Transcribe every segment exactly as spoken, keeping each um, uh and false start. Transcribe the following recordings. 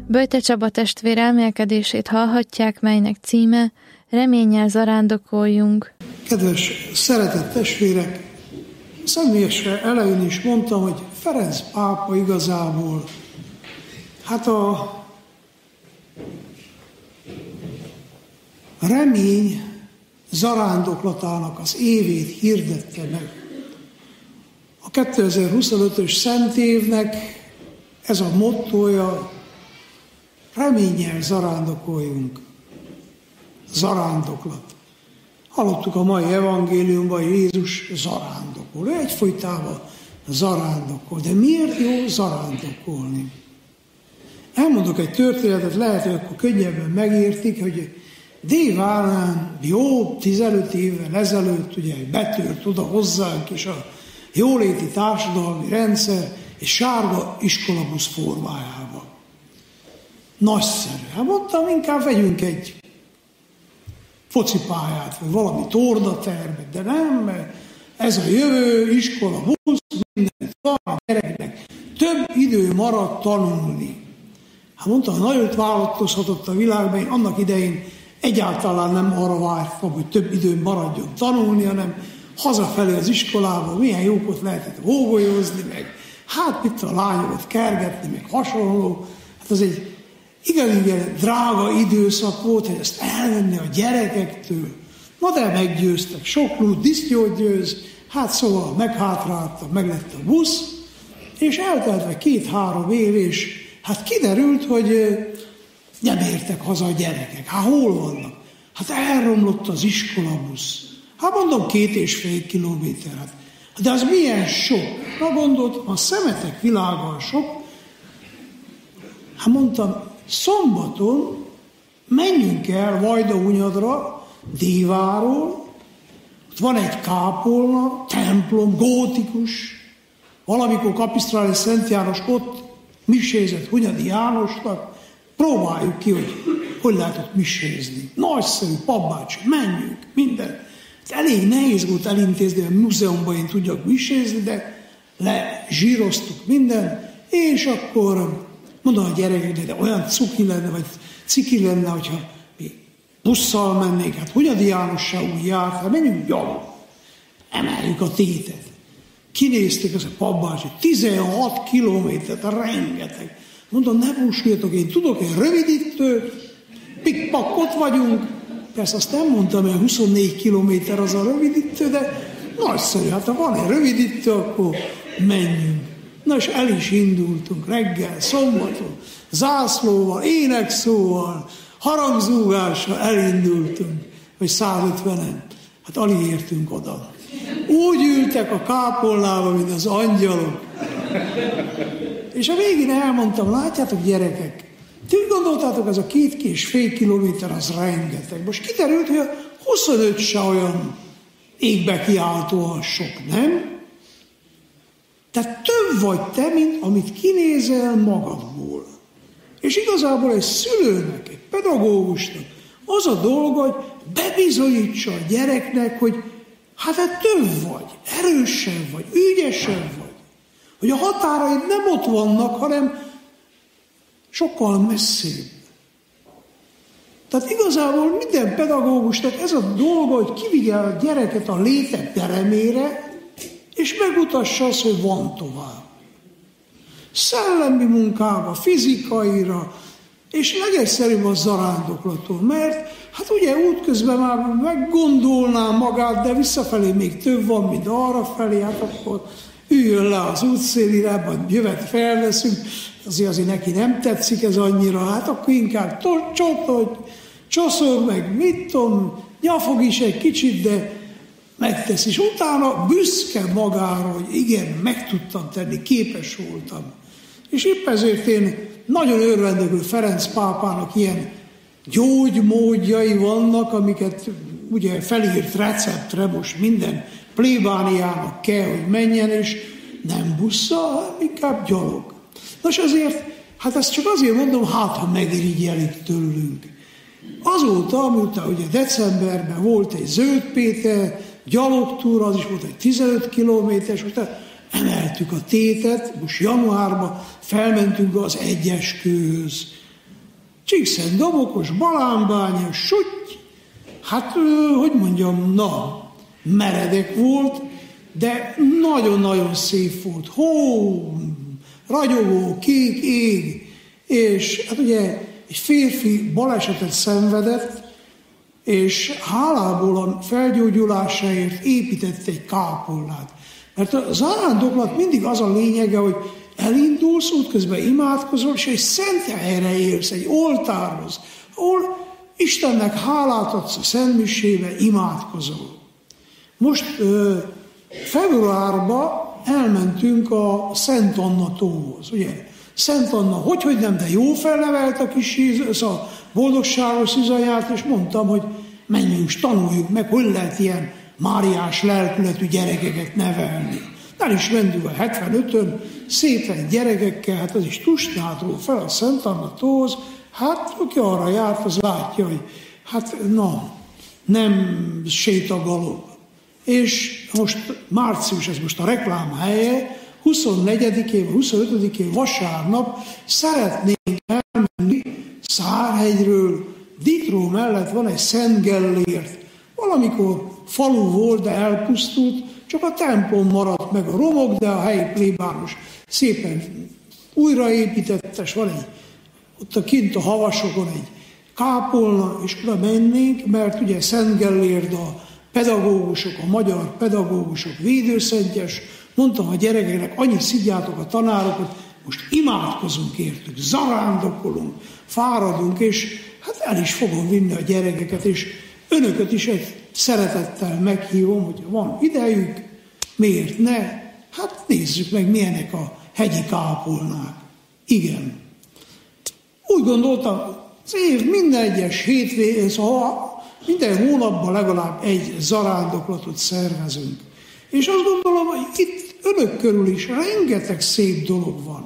Böjte Csaba testvér elmélkedését hallhatják, melynek címe Reménnyel zarándokoljunk. Kedves, szeretett testvérek, személyesen elején is mondtam, hogy Ferenc pápa igazából, hát a remény zarándoklatának az évét hirdette meg. A kétezer-huszonötös Szent évnek ez a mottója, reménnyel zarándokoljunk. Zarándoklat. Hallottuk a mai evangéliumban, Jézus zarándokol. Ő egyfolytában zarándokol. De miért jó zarándokolni? Elmondok egy történetet, lehet, hogy akkor könnyebben megértik, hogy Dévárnán jó tizenöt évvel ezelőtt ugye betört oda hozzánk is a jóléti társadalmi rendszer egy sárga iskolabusz formájában. Nagyszerű. Hát mondtam, inkább vegyünk egy focipályát, vagy valami tornatermet, de nem, mert ez a jövő iskola, busz, mindent van a gyereknek. Több idő maradt tanulni. Hát mondtam, nagyot változhatott a világban, én annak idején egyáltalán nem arra vártam, hogy több idő maradjon tanulni, hanem hazafelé az iskolába, milyen jókot lehetett hógolyozni, meg hát mit a lányokat kergetni, meg hasonló. Hát az egy igazi drága időszak volt, hogy ezt elvenni a gyerekektől. Na de meggyőztek, sok lúd disztyót győz, hát szóval meghátráltam, meg lett a busz, és elteltve két-három év, és hát kiderült, hogy nem értek haza a gyerekek. Hát hol vannak? Hát elromlott az iskolabusz. Hát mondom, két és fél kilométer. Hát, de az milyen sok? Na gondoltam, a szemetek világban sok. Hát mondtam, szombaton menjünk el Vajdahunyadra, Déváról, ott van egy kápolna, templom, gótikus, valamikor Kapisztráli Szent János ott misézett Hunyadi Jánosnak, próbáljuk ki, hogy hogy lehet ott misézni. Nagyszerű, papbácsi, menjünk, minden. Elég nehéz volt elintézni, mert múzeumban én tudjak misézni, de lezsíroztuk minden, és akkor mondom a gyerekeknek, de olyan cuki lenne, vagy ciki lenne, hogyha mi busszal mennénk, hát Hunyadi János se úgy járt, hát menjünk gyalog, emeljük a tétet. Kinézték az a papbácsi, tizenhat kilométert, rengeteg. Mondom, ne búsuljatok, én tudok egy rövidítőt, pikpak, ott vagyunk. Persze azt nem mondtam, hogy huszonnégy kilométer az a rövidítő, de nagyszerű, hát ha van egy rövidítő, akkor menjünk. Na és el is indultunk reggel, szombaton, zászlóval, énekszóval, harangzúgással elindultunk, hogy százötvenen. Hát alig értünk oda. Úgy ültek a kápolnába, mint az angyalok. És a végén elmondtam, látjátok gyerekek, ti úgy gondoltátok, ez a két és fél kilométer az rengeteg. Most kiderült, hogy a huszonöt se olyan égbe kiáltóan sok, nem? Tehát több vagy te, mint amit kinézel magadból. És igazából egy szülőnek, egy pedagógusnak az a dolga, hogy bebizonyítsa a gyereknek, hogy hát te több vagy, erősebb vagy, ügyesebb vagy. Hogy a határaid nem ott vannak, hanem sokkal messzebb. Tehát igazából minden pedagógusnak ez a dolga, hogy kivigye a gyereket a léte peremére, és megmutassa azt, hogy van tovább. Szellemi munkába, fizikaira, és legegyszerűbb a zarándoklaton, mert hát ugye útközben már meggondolná magát, de visszafelé még több van, mint arrafelé, hát akkor üljön le az útszélire, vagy jövet felveszünk, azért azért neki nem tetszik ez annyira, hát akkor inkább csotod, csoszog, meg mit tudom, nyafog is egy kicsit, de megtesz, és utána büszke magára, hogy igen, meg tudtam tenni, képes voltam. És épp ezért én nagyon örvendek, hogy Ferenc pápának ilyen gyógymódjai vannak, amiket ugye felírt receptre most minden plébániának kell, hogy menjen, és nem busszal, hanem inkább gyalog. Nos azért, hát ezt csak azért mondom, hát ha megirigyelik tőlünk. Azóta, amióta ugye decemberben volt egy Zöld Péter gyalogtúra, az is volt egy tizenöt kilométeres, utána emeltük a tétet, most januárban felmentünk az egyes kőhöz. Csíkszent Dobokos, Balánbánya, Sutty, hát, hogy mondjam, na, meredek volt, de nagyon-nagyon szép volt. Hó, ragyogó, kék ég, és hát ugye egy férfi balesetet szenvedett, és hálából a felgyógyulásáért épített egy kápolnát. Mert a zarándoklat mindig az a lényege, hogy elindulsz, útközben imádkozol, és egy szent helyre érsz, egy oltárhoz, ahol Istennek hálát adsz a szentmisébe, imádkozol. Most ö, februárban elmentünk a Szent Anna tóhoz, ugye? Szent Anna, hogy-hogy nem, de jó felnevelt a kis Jézus, a boldogságos szűzanyát, és mondtam, hogy menjünk, és tanuljuk meg, hogy lehet ilyen máriás lelkületű gyerekeket nevelni. El is mentünk a hetvenötön, szépen gyerekekkel, hát az is Tusnádról fel a Szent Anna tóhoz, hát aki arra járt, az látja, hogy hát na, nem sétagalop. És most március, ez most a reklám helye, huszonnegyedikén, huszonötödikén vasárnap szeretnénk elmenni Szárhegyről, Ditró mellett van egy Szent Gellért. Valamikor falu volt, de elpusztult, csak a templom maradt meg a romok, de a helyi plébános szépen újraépítettes, van egy, ott a kint a havasokon egy kápolna, és oda mennénk, mert ugye Szent Gellért a pedagógusok, a magyar pedagógusok védőszentjes, mondtam a gyerekeknek, annyit szidjátok a tanárokat, most imádkozunk értük, zarándokolunk, fáradunk, és hát el is fogom vinni a gyerekeket, és önöket is egy szeretettel meghívom, hogy van idejük, miért ne? Hát nézzük meg, milyenek a hegyi kápolnák. Igen. Úgy gondoltam, az év minden egyes hétvégén, szóval minden hónapban legalább egy zarándoklatot szervezünk. És azt gondolom, hogy itt önök körül is rengeteg szép dolog van.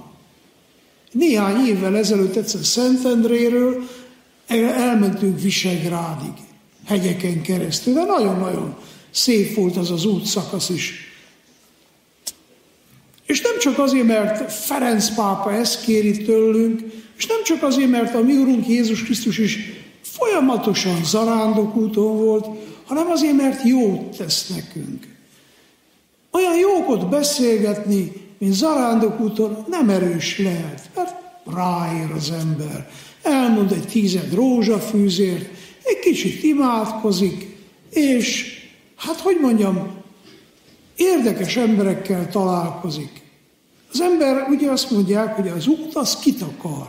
Néhány évvel ezelőtt egyszer Szentendréről elmentünk Visegrádig, hegyeken keresztül, de nagyon-nagyon szép volt az az útszakasz is. És nem csak azért, mert Ferenc pápa ezt kéri tőlünk, és nem csak azért, mert a mi Urunk Jézus Krisztus is folyamatosan zarándokúton volt, hanem azért, mert jót tesz nekünk. Olyan jókot beszélgetni, mint zarándokúton nem erős lehet, mert ráér az ember. Elmond egy tízed rózsafűzért, egy kicsit imádkozik, és hát hogy mondjam, érdekes emberekkel találkozik. Az ember ugye azt mondják, hogy az út az kitakar.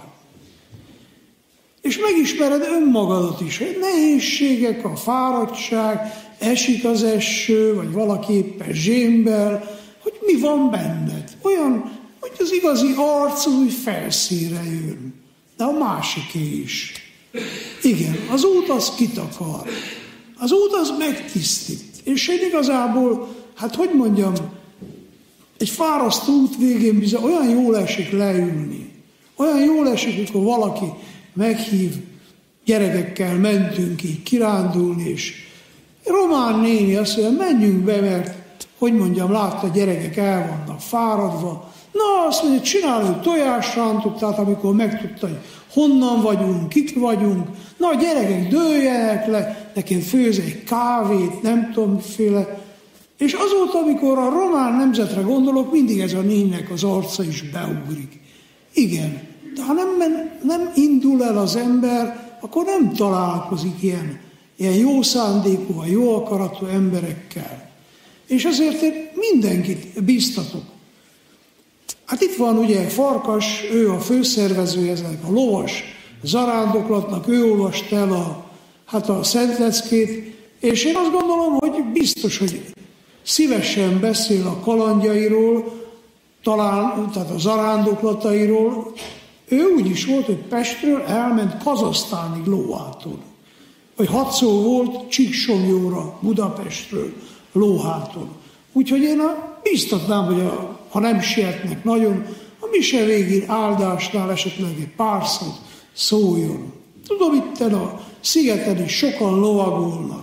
És megismered önmagadat is, hogy nehézségek, a fáradtság, esik az eső, vagy valaki éppen zsémbel, hogy mi van benned. Olyan, hogy az igazi arc úgy felszínre jön, de a másiké is. Igen, az út az kitakar, az út az megtisztít. És én igazából, hát hogy mondjam, egy fárasztó út végén bizony olyan jól esik leülni. Olyan jól esik, amikor valaki meghív, gyerekekkel mentünk így kirándulni, és Román néni azt mondja, menjünk be, mert, hogy mondjam, látta, gyerekek el vannak fáradva. Na, azt mondja, csináljuk tojásrántot, tehát amikor megtudta, hogy honnan vagyunk, kik vagyunk. Na, a gyerekek dőljenek le, nekem főz egy kávét, nem tudom miféle. És azóta, amikor a román nemzetre gondolok, mindig ez a néninek az arca is beugrik. Igen, de ha nem, nem indul el az ember, akkor nem találkozik ilyen, ilyen jó szándékú, vagy jó akaratú emberekkel. És azért én mindenkit biztatok. Hát itt van ugye Farkas, ő a főszervezője ezek a lovas zarándoklatnak, ő olvasta el a, hát a Szent Leckét, és én azt gondolom, hogy biztos, hogy szívesen beszél a kalandjairól, talán, tehát a zarándoklatairól. Ő úgy is volt, hogy Pestről elment Kazahsztánig lóháton. Vagy hatszor volt Csíksomlyóra Budapestről lóháton. Úgyhogy én a, biztatnám, hogy a, ha nem sietnek nagyon, a mise végén áldásnál esetleg egy pár szót szóljon. Tudom, itten a szigeten is sokan lovagolnak.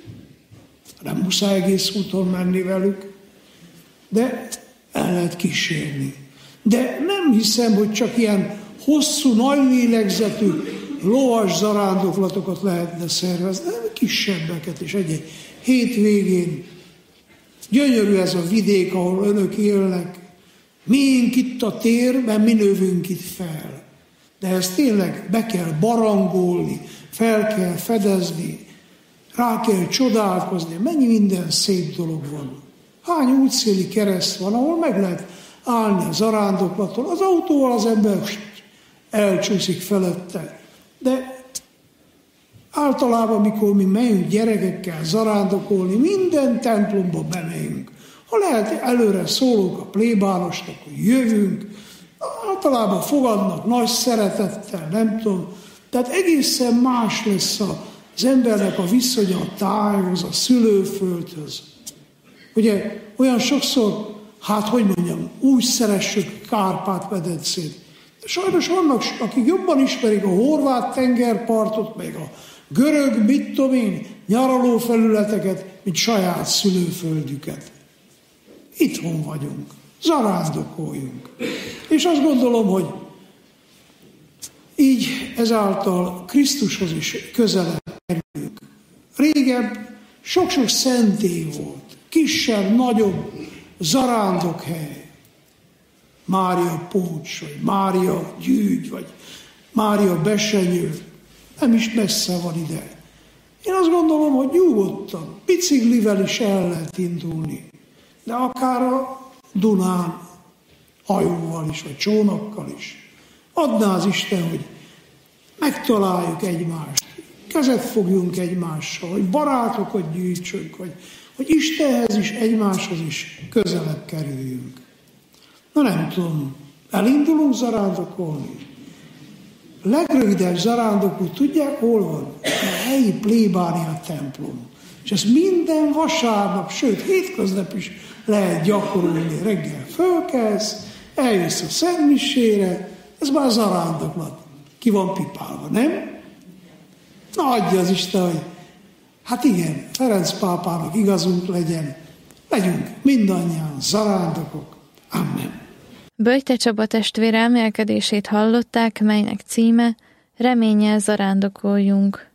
Nem muszáj egész úton menni velük, de el lehet kísérni. De nem hiszem, hogy csak ilyen hosszú, nagy lélegzetű lovas zarándoklatokat lehetne szervezni, kisebbeket is egy-egy hétvégén. Gyönyörű ez a vidék, ahol önök élnek. Miénk itt a tér, mert mi növünk itt fel. De ezt tényleg be kell barangolni, fel kell fedezni, rá kell csodálkozni. Mennyi minden szép dolog van. Hány útszéli kereszt van, ahol meg lehet állni a zarándoklaton. Az autóval az ember elcsúszik felette. De általában, mikor mi megyünk gyerekekkel zarándokolni, minden templomba bemegyünk. Ha lehet, előre szólunk a plébánosnak, hogy jövünk, általában fogadnak nagy szeretettel, nem tudom. Tehát egészen más lesz az embernek a viszonya a tájhoz, a szülőföldhöz. Ugye olyan sokszor, hát hogy mondjam, úgy szeressük Kárpát-medencét. Sajnos vannak, akik jobban ismerik a horvát tengerpartot, meg a görög, mit tudom én, nyaraló felületeket, mint saját szülőföldüket. Itthon vagyunk, zarándokoljunk. És azt gondolom, hogy így ezáltal Krisztushoz is közelebb kerülünk. Régebb sok-sok szentély volt, kisebb, nagyobb zarándokhely. Mária Pócs, vagy Mária Gyűgy, vagy Mária Besenyő, nem is messze van ide. Én azt gondolom, hogy nyugodtan, biciklivel is el lehet indulni, de akár a Dunán, hajóval is, vagy csónakkal is. Adná az Isten, hogy megtaláljuk egymást, kezet fogjunk egymással, hogy barátokat gyűjtsünk, hogy, hogy Istenhez is, egymáshoz is közelebb kerüljünk. Na nem tudom, elindulunk zarándokolni. Legrövidebb zarándokú, tudják, hol van? A helyi plébánia templom. És ezt minden vasárnap, sőt, hétköznap is lehet gyakorolni. Reggel fölkelsz, eljössz a szentmisére, ez már zarándoklat. Ki van pipálva, nem? Na, adja az Isten, hogy hát igen, Ferenc pápának igazunk legyen, legyünk mindannyian zarándokok. Amen. Böjte Csaba testvér elmélkedését hallották, melynek címe Reménnyel zarándokoljunk.